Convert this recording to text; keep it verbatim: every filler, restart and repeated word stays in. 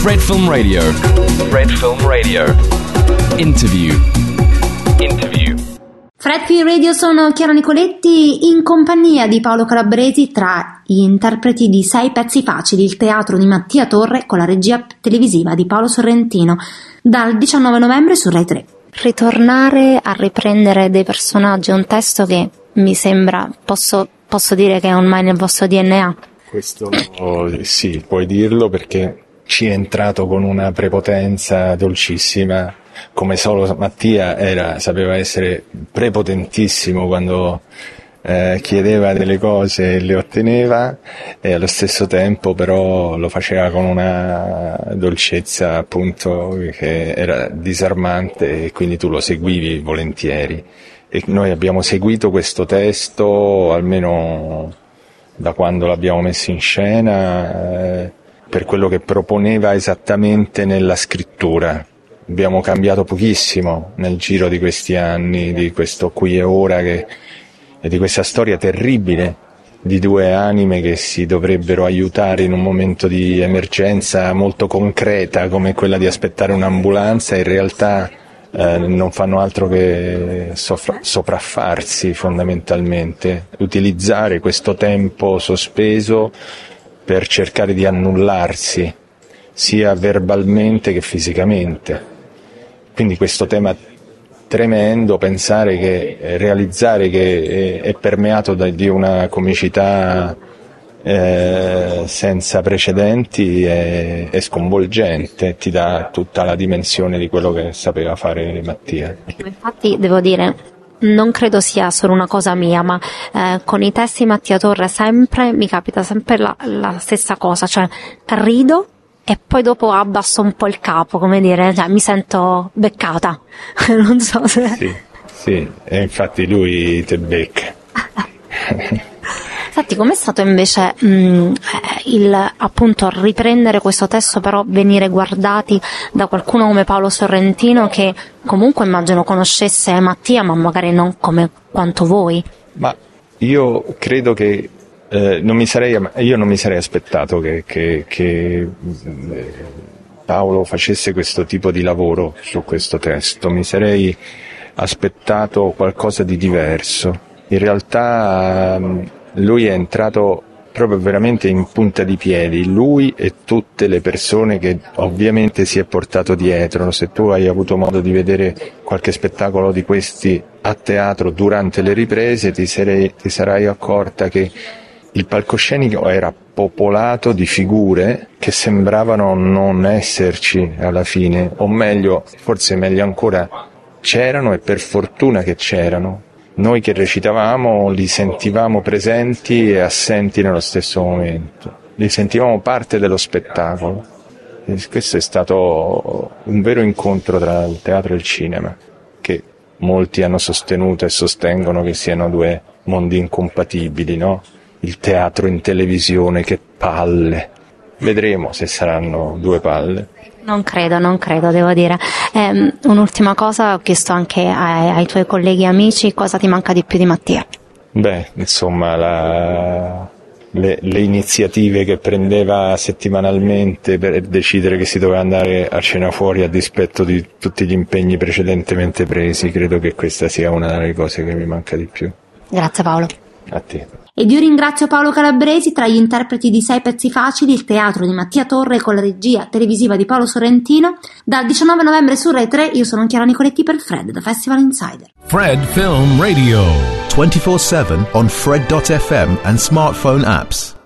Fred Film Radio. Fred Film Radio. Interview. Interview. Fred Film Radio, sono Chiara Nicoletti in compagnia di Paolo Calabresi tra gli interpreti di Sei pezzi facili, il teatro di Mattia Torre con la regia televisiva di Paolo Sorrentino, dal diciannove novembre su Rai tre. Ritornare a riprendere dei personaggi è un testo che mi sembra, posso, posso dire che è ormai nel vostro D N A? Questo oh, sì, puoi dirlo, perché ci è entrato con una prepotenza dolcissima. Come solo Mattia era, sapeva essere prepotentissimo quando eh, chiedeva delle cose e le otteneva, e allo stesso tempo però lo faceva con una dolcezza appunto che era disarmante, e quindi tu lo seguivi volentieri. E noi abbiamo seguito questo testo almeno da quando l'abbiamo messo in scena, eh, per quello che proponeva esattamente nella scrittura. Abbiamo cambiato pochissimo nel giro di questi anni, di questo qui e ora, che, e di questa storia terribile di due anime che si dovrebbero aiutare in un momento di emergenza molto concreta come quella di aspettare un'ambulanza, e in realtà eh, non fanno altro che soffra- sopraffarsi fondamentalmente, utilizzare questo tempo sospeso per cercare di annullarsi sia verbalmente che fisicamente. Quindi questo tema tremendo, pensare che, realizzare che è, è permeato da, di una comicità eh, senza precedenti è, è sconvolgente, ti dà tutta la dimensione di quello che sapeva fare Mattia. Infatti devo dire, non credo sia solo una cosa mia, ma eh, con i testi Mattia Torre sempre mi capita sempre la, la stessa cosa, cioè rido e poi dopo abbasso un po' il capo, come dire, cioè, mi sento beccata, non so se... Sì, sì, e infatti lui te becca. Senti, com'è stato invece mh, il appunto riprendere questo testo, però venire guardati da qualcuno come Paolo Sorrentino, che comunque immagino conoscesse Mattia, ma magari non come quanto voi? Ma io credo che Eh, non mi sarei, io non mi sarei aspettato che, che, che Paolo facesse questo tipo di lavoro su questo testo, mi sarei aspettato qualcosa di diverso. In realtà lui è entrato proprio veramente in punta di piedi, lui e tutte le persone che ovviamente si è portato dietro. Se tu hai avuto modo di vedere qualche spettacolo di questi a teatro durante le riprese, ti, sarei, ti sarai accorta che il palcoscenico era popolato di figure che sembravano non esserci alla fine, o meglio, forse meglio ancora, c'erano, e per fortuna che c'erano. Noi che recitavamo li sentivamo presenti e assenti nello stesso momento, li sentivamo parte dello spettacolo. E questo è stato un vero incontro tra il teatro e il cinema, che molti hanno sostenuto e sostengono che siano due mondi incompatibili, no? Il teatro in televisione, che palle. Vedremo se saranno due palle. Non credo, non credo, devo dire. Eh, un'ultima cosa, ho chiesto anche ai, ai tuoi colleghi e amici, cosa ti manca di più di Mattia? Beh, insomma, la, le, le iniziative che prendeva settimanalmente per decidere che si doveva andare a cena fuori a dispetto di tutti gli impegni precedentemente presi, credo che questa sia una delle cose che mi manca di più. Grazie Paolo. A te. Ed io ringrazio Paolo Calabresi tra gli interpreti di Sei pezzi facili, il teatro di Mattia Torre con la regia televisiva di Paolo Sorrentino, dal diciannove novembre su Rai tre. Io sono Chiara Nicoletti per Fred, da Festival Insider. Fred Film Radio. twenty-four seven on Fred dot f m and smartphone apps.